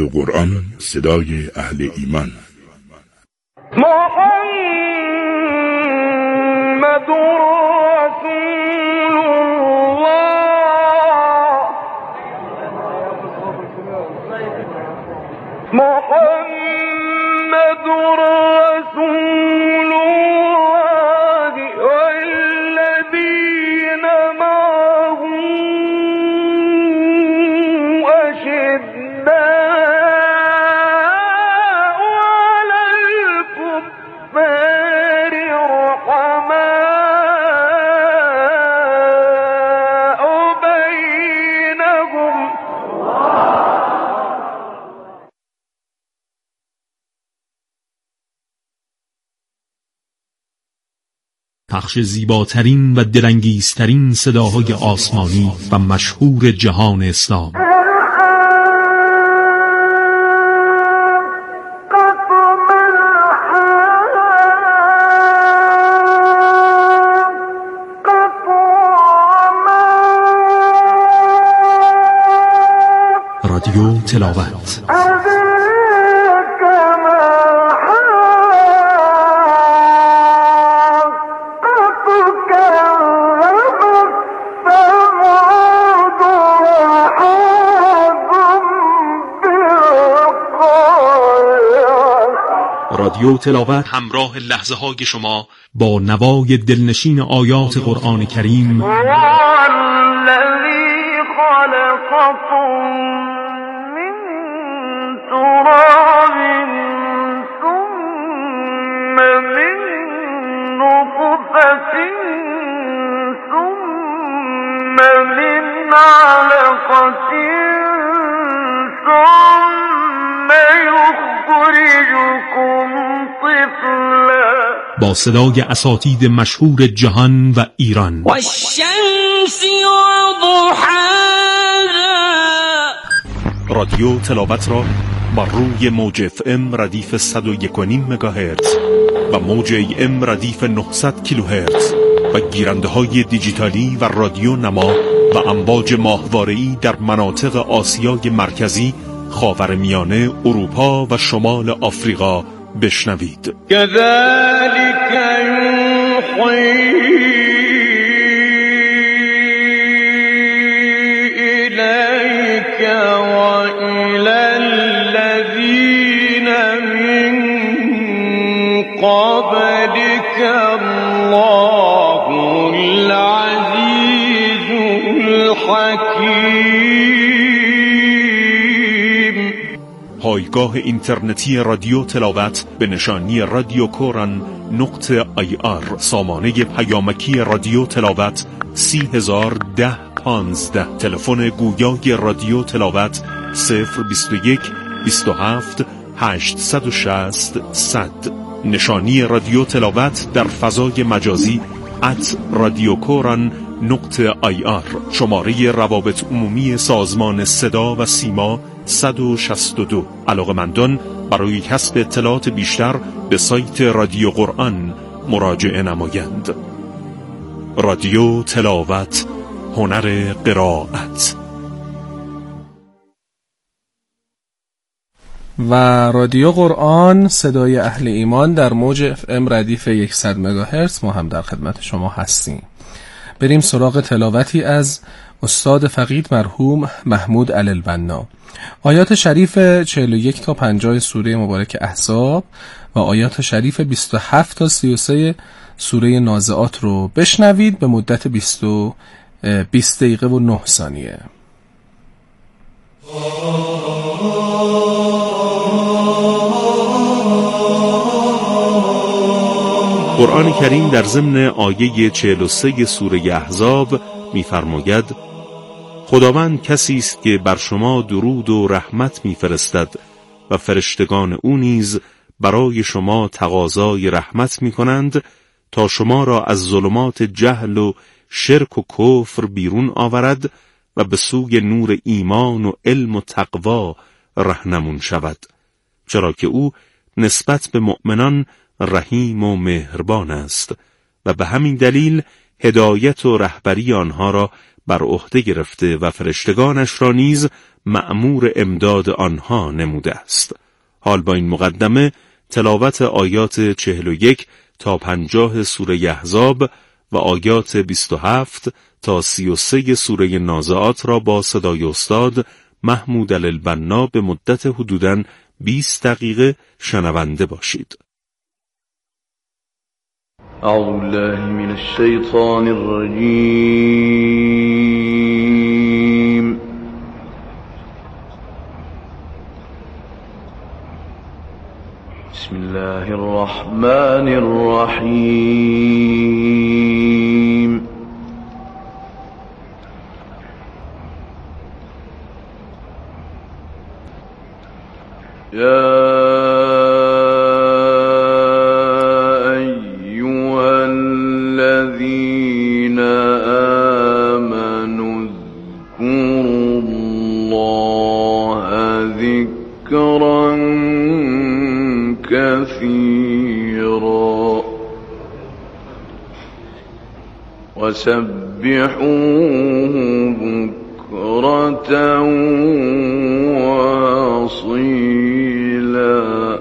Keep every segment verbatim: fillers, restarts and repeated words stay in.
رادیو قرآن، صدای اهل ایمان. محمد رسول الله، محمد رسول الله والذين معه أشداء على الكفار رحماء بينهم. پخش زیباترین و دلانگیزترین صداهای آسمانی و مشهور جهان اسلام. رادیو تلاوت. رادیو تلاوت همراه لحظه های شما با نوای دلنشین آیات قرآن کریم. الذی خلقكم من تراب ثم من نطفة ثم من علقة ثم يخرجكم طفلا. با صدای اساتید مشهور جهان و ایران. والشمس وضحاها. رادیو تلاوت را بر روی موج اف ام ردیف صد و یک و نیم مگاهرتز و موج ای ام ردیف نهصد کیلوهرتز و گیرنده های دیجیتالی و رادیو نما و امواج ماهواره‌ای در مناطق آسیای مرکزی، خاورمیانه، اروپا و شمال آفریقا بشنوید. كذلك يوحي إليك وإلى الذين من قبلك الله العزيز الحكيم. پایگاه اینترنتی رادیو تلاوت به نشانی رادیو کوران نقطه آی آر. سامانه پیامکی رادیو تلاوت سی هزار ده پانزده. تلفن گویای رادیو تلاوت صفر بیست و یک بیست و هفت هشتصد و شصت صد. نشانی رادیو تلاوت در فضای مجازی ات رادیو کوران نقطه آی آر. شماره روابط عمومی سازمان صدا و سیما صد و شصت و دو. علاقه‌مندان برای کسب اطلاعات بیشتر به سایت رادیو قرآن مراجعه نمایند. رادیو تلاوت، هنر قرائت. و رادیو قرآن، صدای اهل ایمان در موج اف ام ردیف صد مگاهرتز. ما هم در خدمت شما هستیم. بریم سراغ تلاوتی از استاد فقید مرحوم محمود علالبنا. آیات شریف چهل و یک تا پنجاه سوره مبارک احزاب و آیات شریف بیست و هفت تا سی و سه سوره نازعات رو بشنوید به مدت بیست و بیست دقیقه و نه ثانیه. قرآن کریم در ضمن آیه چهل و سه سوره احزاب می‌فرماید: خداوند کسی است که بر شما درود و رحمت می‌فرستد و فرشتگان او نیز برای شما تقاضای رحمت می‌کنند تا شما را از ظلمات جهل و شرک و کفر بیرون آورد و به سوی نور ایمان و علم و تقوا راهنمون شود، چرا که او نسبت به مؤمنان رحیم و مهربان است و به همین دلیل هدایت و رهبری آنها را بر عهده گرفته و فرشتگانش را نیز مأمور امداد آنها نموده است. حال با این مقدمه تلاوت آیات چهل و یک تا پنجاه سوره احزاب و آیات بیست و هفت تا سی و سه سوره نازعات را با صدای استاد محمود البنا به مدت حدوداً بیست دقیقه شنونده باشید. اعوذ بالله من الشیطان الرجیم. بسم الله الرحمن الرحیم. یا كثيرا وسبحوه بكرة وأصيلا.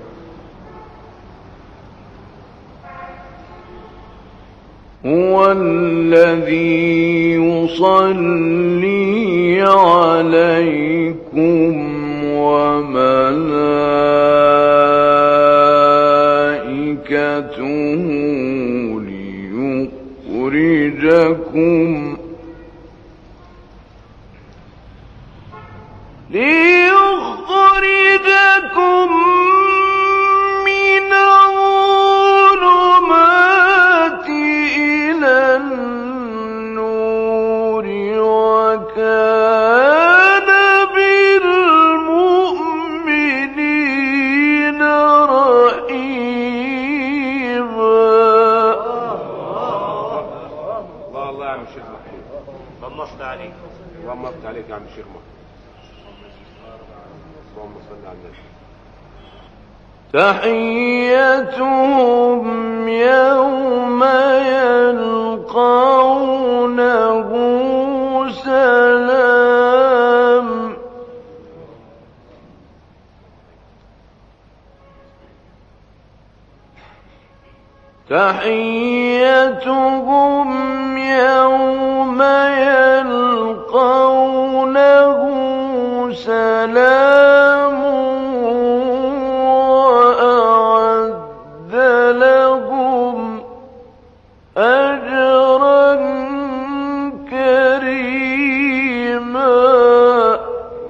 هو الذي يصلي عليكم وملائكته ليخرجكم ليخرجكم من الظلمات إلى النور وكان بالمؤمنين رحيما. الله يا عم الشيخ محمود ضمست عليك ضمست عليك يا عم الشيخ محمود. اللهم صل على النبي. تحيتهم يوم يلقونه سلام. تحيتهم يوم يلقونه سلام وأعد لهم أجرا كريما.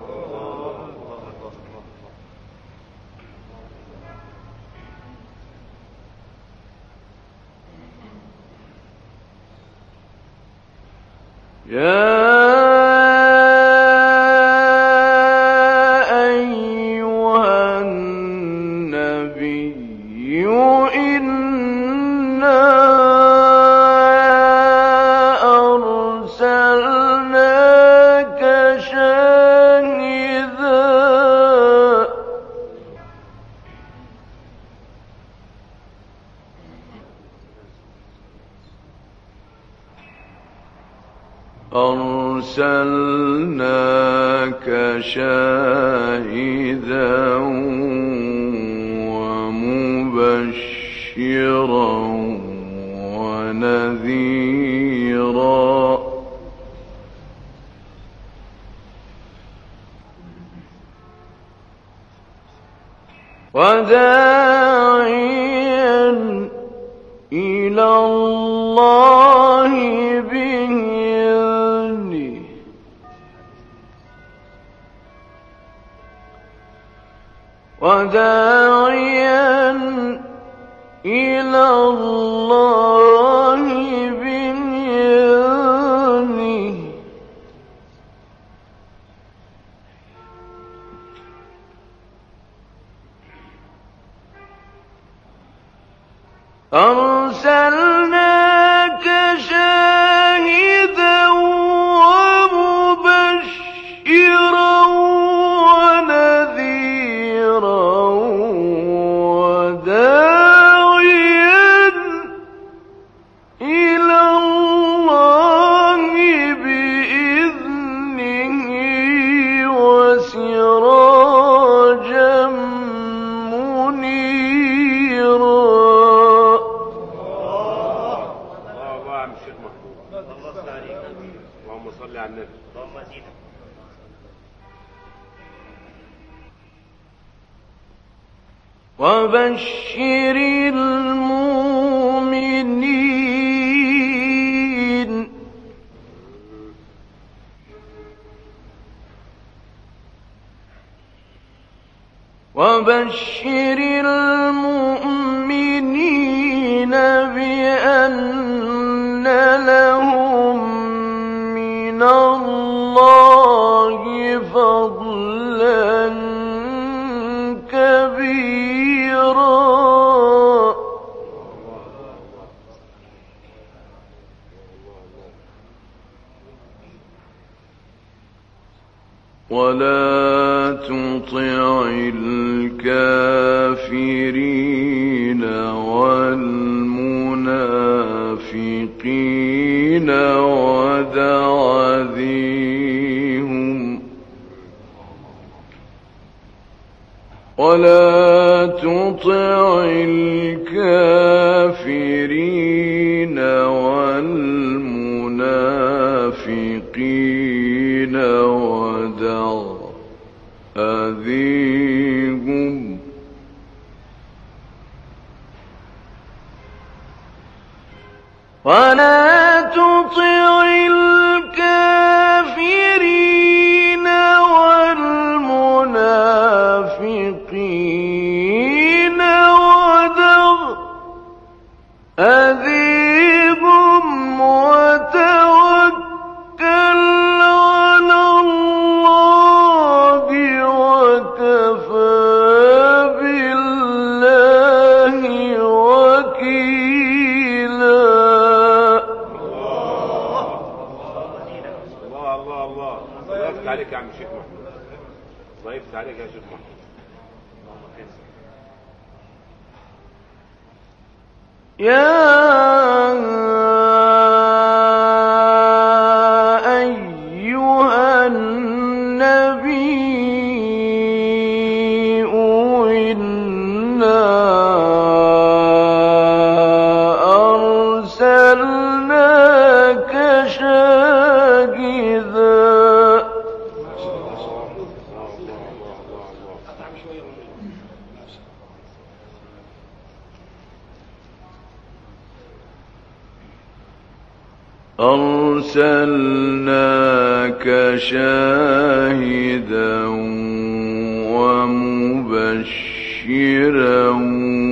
يا أيها النبي إنا أرسلناك شاهدا أرسلناك شاهدا ومبشرا ونذيرا وداعيا إلى الله بإذنه وداعيا إلى الله بإذنه أرسلناك شاهدا ومبشرا ونذيرا وداعيا إلى الله بإذنه وبشر المؤمنين وبشر المؤمنين بأن لهم من الله فضلا كبيرا ولا تطع الكافرين والمنافقين ودع ذيهم ولا تطع الكافرين والمنافقين ودع أذيهم ولا تطع الكافرين والمنافقين ودع أذيهم وتوكل على الله وكفى بالله وكيلا. الله الله الله الله يفتح عليك يا عم الشيخ محمود. الله يفتح عليك يا شيخ محمود. يا أيها النبي إنا أرسلناك شاهدا أرسلناك شاهدا ومبشرا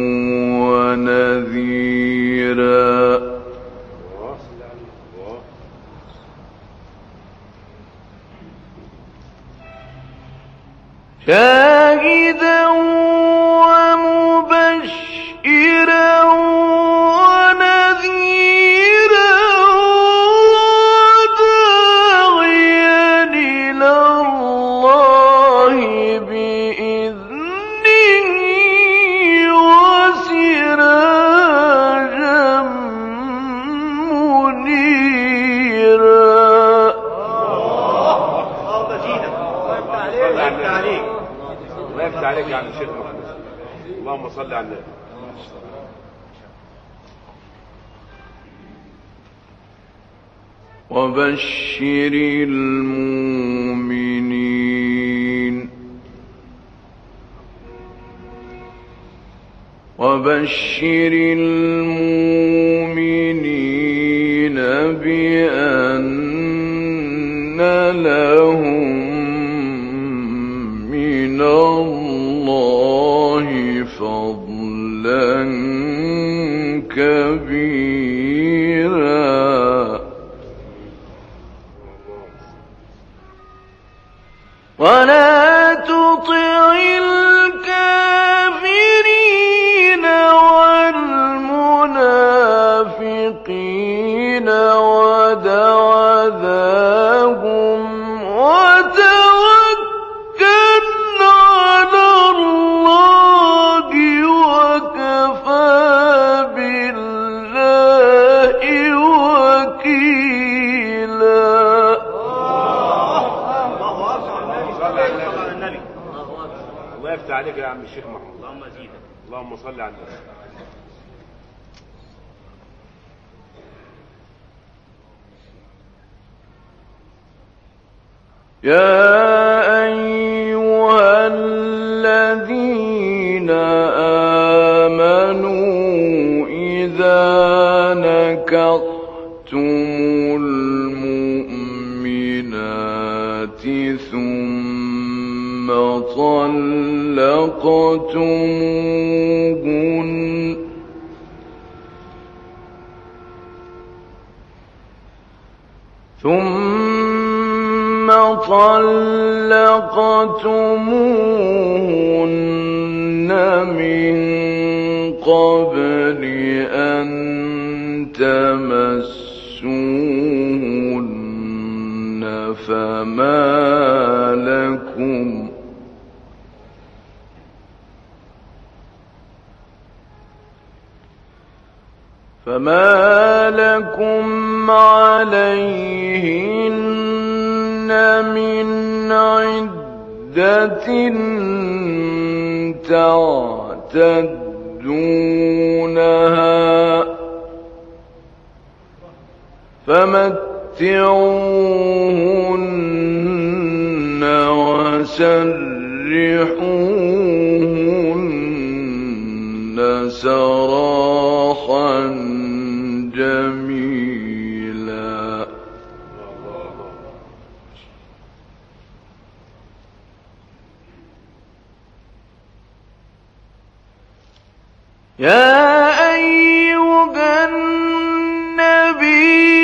ونذيرا شاهدا ومبشرا عليك يا عم الشيخ محمود. اللهم صل على النبي. وبشر المؤمنين وبشر المؤمنين بأن لهم من الله فضلا كبيرا ولا تطع الكافرين والمنافقين ودع ذاهم وتوكل على الله وكفى بالله وكيلا. الله يفتح عليك يا عم الشيخ محمود. اللهم زيدك. اللهم صل على النبي. يا أيها الذين آمنوا المؤمنات ثم طلقتموهن ثم طلقتموهن من قبل أن تمسوهن فما لكم فما لكم عليهن من عدة تعتدونها فمتعوهن وسرحوهن سراحا جميلا. يا أيها النبي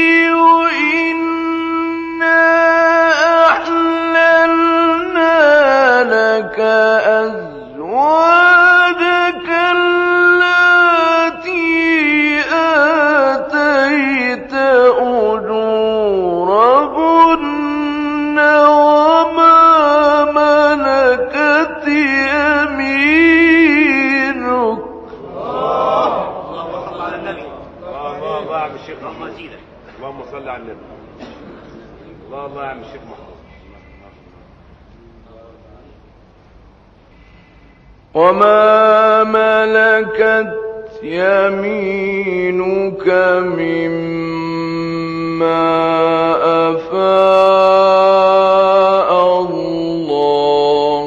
إنا أحللنا لك أزواجك التي آتيت أجورهن وما ملكت يمينك. اللهم صل على النبي. الله الله يا عم الشيخ محمود. وما ملكت يمينك مما أفاء الله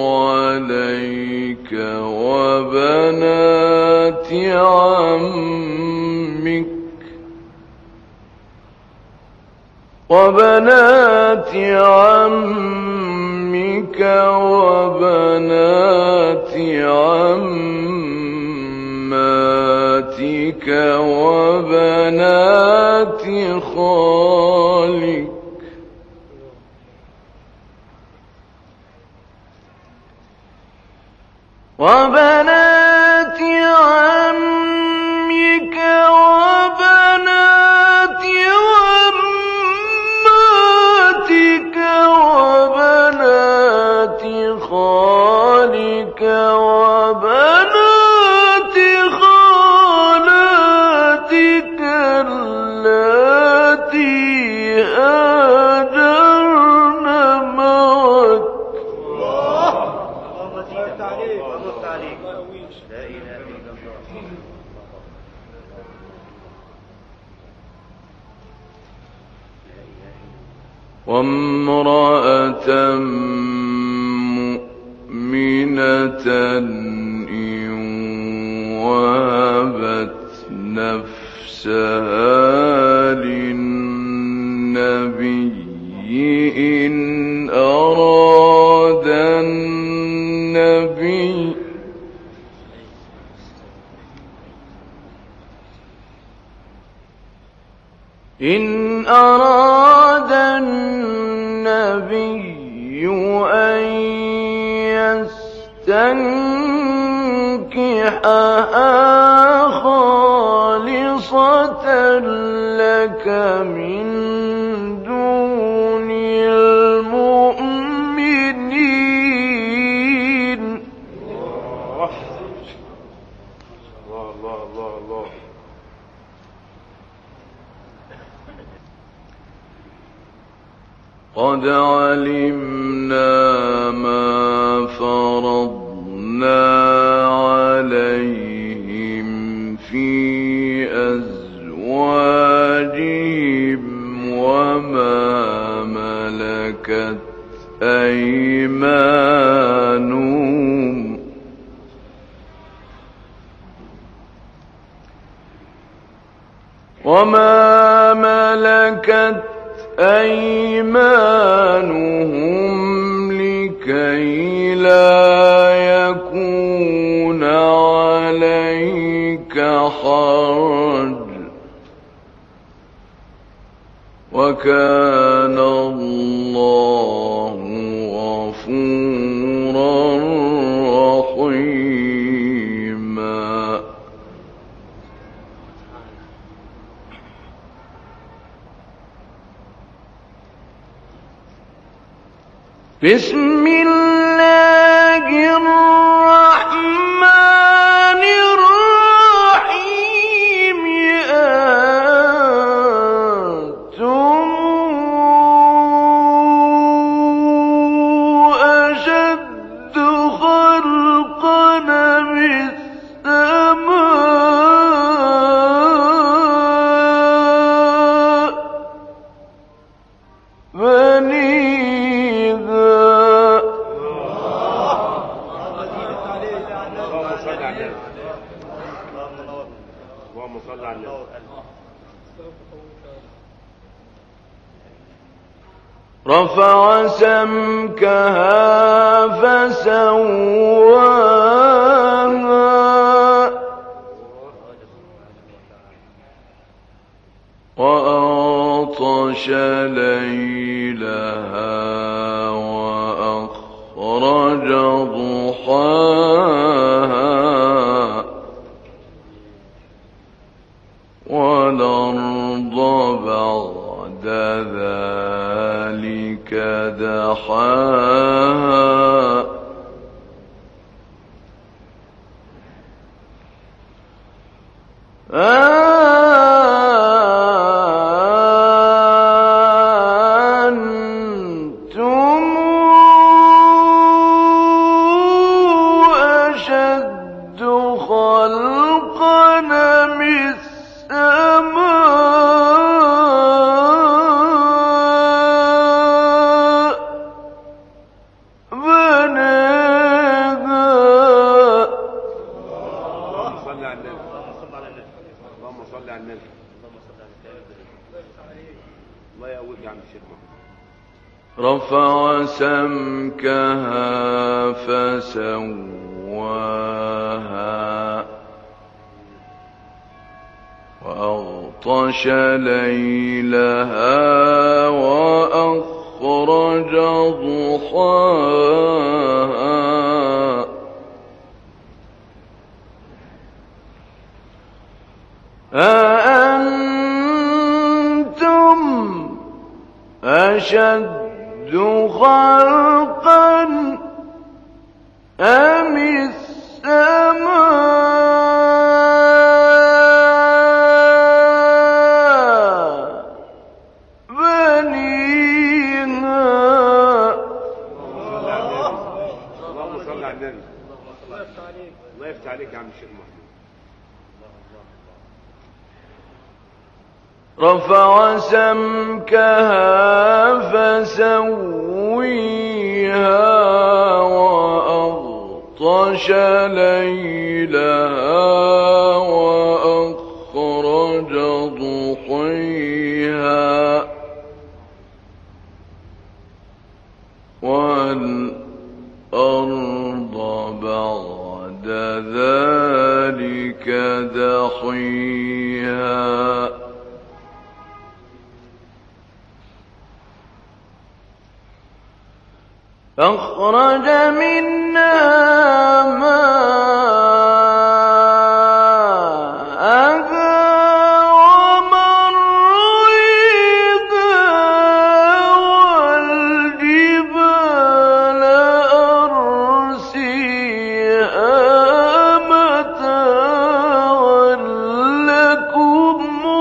عليك وبنات عمك وبنات عمك وبنات عماتك وبنات خالك وبنات عمك وبنات عماتك وبنات خالك وبنات خالاتك اللاتي هاجرن معك. وامرأة مؤمنة إن وهبت نفسها للنبي إن أراد النبي إن أراد النبي أن يستنكحها خالصة لك من دون المؤمنين. الله الله الله الله. قد علمنا ما فرضنا عليهم في أزواجهم وما ملكت أيمانهم وما ملكت أيمانهم لكي لا يكون عليك حرج وكان الله غفورا رحيما. بسم الله الرحمن الرحيم. أنتم أشد خلقا من السماء بنيها. اللهم صل على النبي. رفع سمكها فسواها وأغطش ليلها وأخرج ضحاها والأرض بعد ذلك دحاها أنتم أشد خلقا من السماء بناها. اللهم صل على النبي. اللهم صل على النبي. الله يقويك يا عم الشيخ محمد. رفع سمكها فسواها وأغطش ليلها وأخرج ضحاها أأنتم أشد خلقا أم السماء بنيها. اللهم صل على النبي. الله يفتح عليك يا عم الشيخ محمد. رفع سمكها فسويها وأغطش ليلها وأخرج ضحيها والأرض بعد ذلك دحيها أخرج منها ماءها ومرعاها والجبال أرسيها متاعا لكم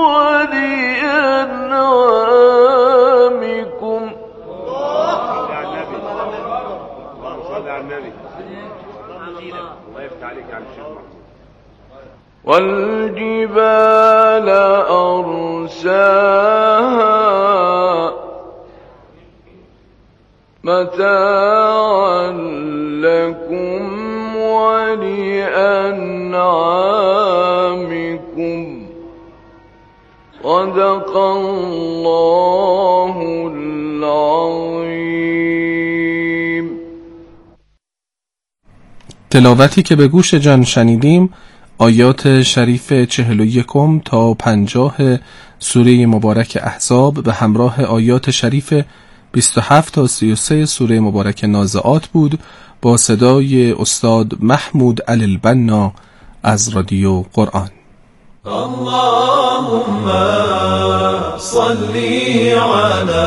ولأنعامكم. الله يفتح عليك يا عم الشيخ محمد. والجبال أرساها متاعا لكم ولأنعامكم صدق الله العظیم. تلاوتی که به گوش جان شنیدیم آیات شریف چهل و یکم تا پنجاه سوره مبارک احزاب به همراه آیات شریف بیست و هفت تا سی و سه سوره مبارک نازعات بود با صدای استاد محمود علی البنا از رادیو قرآن. اللهم صل على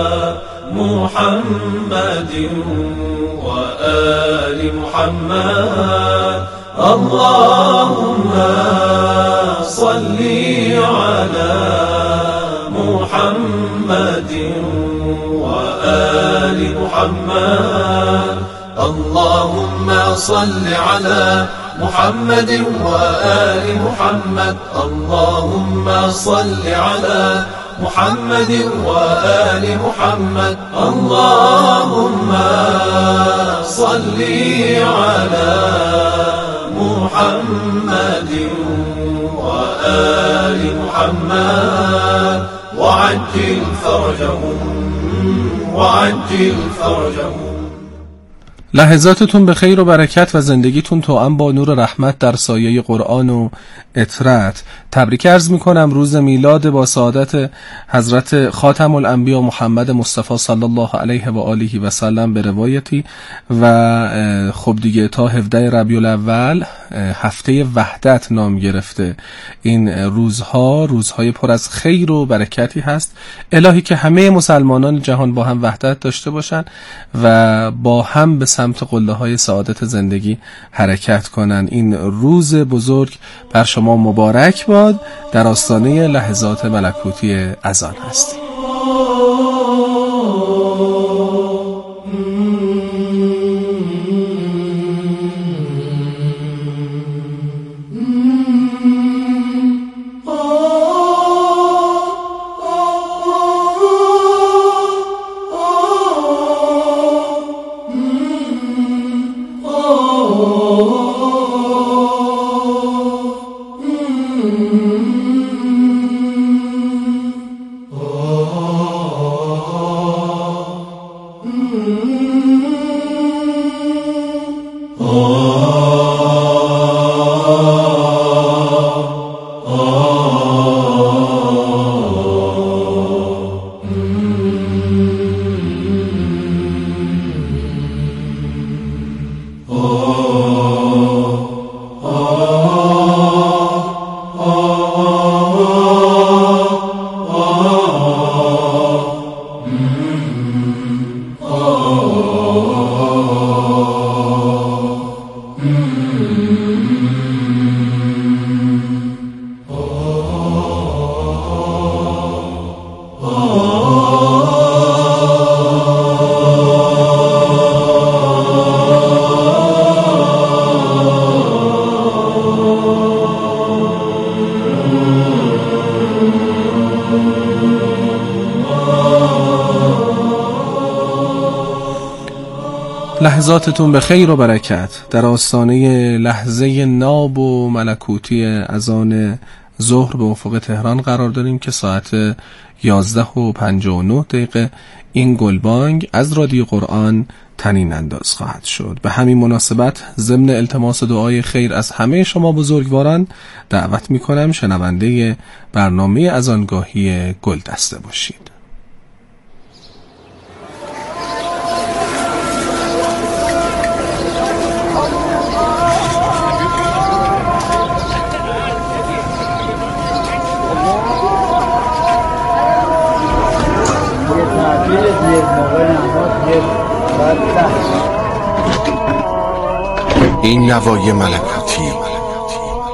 محمد و آل محمد. اللهم صل على محمد و آل محمد. اللهم صل على محمد وآل محمد. اللهم صل على محمد وآل محمد. اللهم صل على محمد وآل محمد وعجل فرجهم وعجل فرجهم. لحظاتتون به خیر و برکت و زندگیتون توأم با نور رحمت در سایه قرآن و اطرت. تبریک عرض میکنم روز میلاد با سعادت حضرت خاتم الانبیا محمد مصطفی صلی الله علیه و آله و سلم به روایتی. و خب دیگه تا هفده ربیع الاول هفته وحدت نام گرفته. این روزها روزهای پر از خیر و برکتی هست. الهی که همه مسلمانان جهان با هم وحدت داشته باشن و با هم به سمت قله های سعادت زندگی حرکت کنن. این روز بزرگ بر شما مبارک باد. در آستانه لحظات ملکوتی اذان هستیم. لحظاتتون به خیر و برکت. در آستانه لحظه ناب و ملکوتی اذان ظهر به افق تهران قرار داریم که ساعت یازده و پنجاه و نه دقیقه این گلبانگ از رادیو قرآن تنین انداز خواهد شد. به همین مناسبت ضمن التماس دعای خیر از همه شما بزرگواران دعوت میکنم شنونده برنامه اذانگاهی گل دسته باشید. این نوای ملکوتی